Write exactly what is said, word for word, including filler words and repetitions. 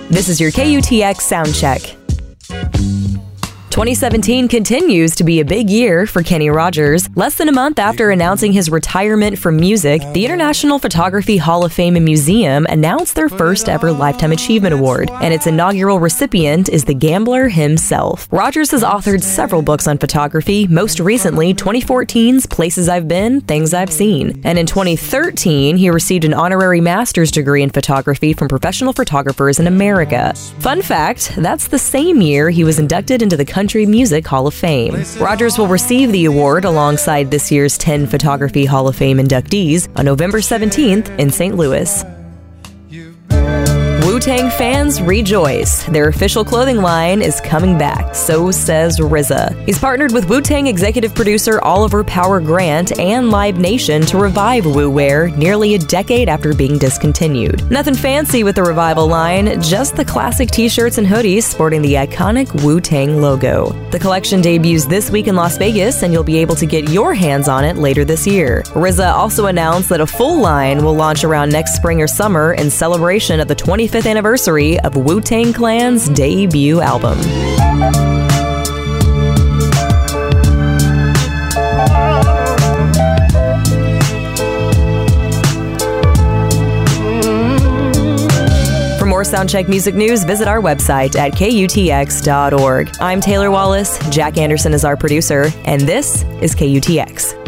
This is your K U T X Soundcheck. twenty seventeen continues to be a big year for Kenny Rogers. Less than a month after announcing his retirement from music, the International Photography Hall of Fame and Museum announced their first ever Lifetime Achievement Award, and its inaugural recipient is the gambler himself. Rogers has authored several books on photography, most recently twenty fourteen's Places I've Been, Things I've Seen. And in twenty thirteen, he received an honorary master's degree in photography from Professional Photographers in America. Fun fact, that's the same year he was inducted into the Country Music Hall of Fame. Rogers will receive the award alongside this year's ten Photography Hall of Fame inductees on November seventeenth in Saint Louis. Wu-Tang fans rejoice. Their official clothing line is coming back, so says R Z A. He's partnered with Wu-Tang executive producer Oliver Power Grant and Live Nation to revive Wu wear nearly a decade after being discontinued. Nothing fancy with the revival line, just the classic t-shirts and hoodies sporting the iconic Wu-Tang logo. The collection debuts this week in Las Vegas, and you'll be able to get your hands on it later this year. R Z A also announced that a full line will launch around next spring or summer in celebration of the twenty-fifth anniversary of Wu-Tang Clan's debut album. For more Soundcheck music news, visit our website at K U T X dot org. I'm Taylor Wallace, Jack Anderson is our producer, and this is K U T X.